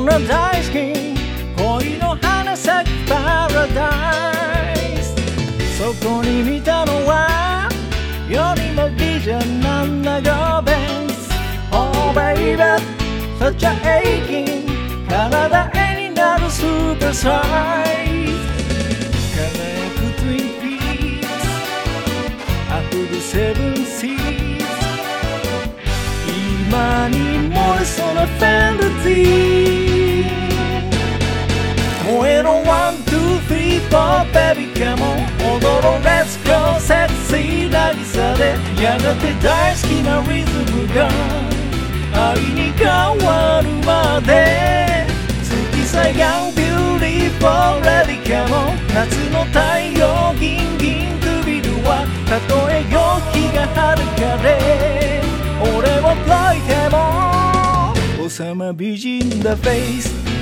女大好き恋の花咲くパラダイスそこに見たのは世にも美女なんだゴベンス Oh baby such a aching 体絵になるスーパーサイズ輝くトゥインピークス溢るセブンシーズ今に燃えそうなファンタジー燃えろワン、ツー、スリー、フォー、ベビーカモン踊ろう、レッツゴー、セクシーなぎさでやがて大好きなリズムが愛に変わるまで月さやビューティフォー、レディカモン夏の太陽ギンギンくびるはたとえ陽気が遥かで俺を解いても王様美人だフェイス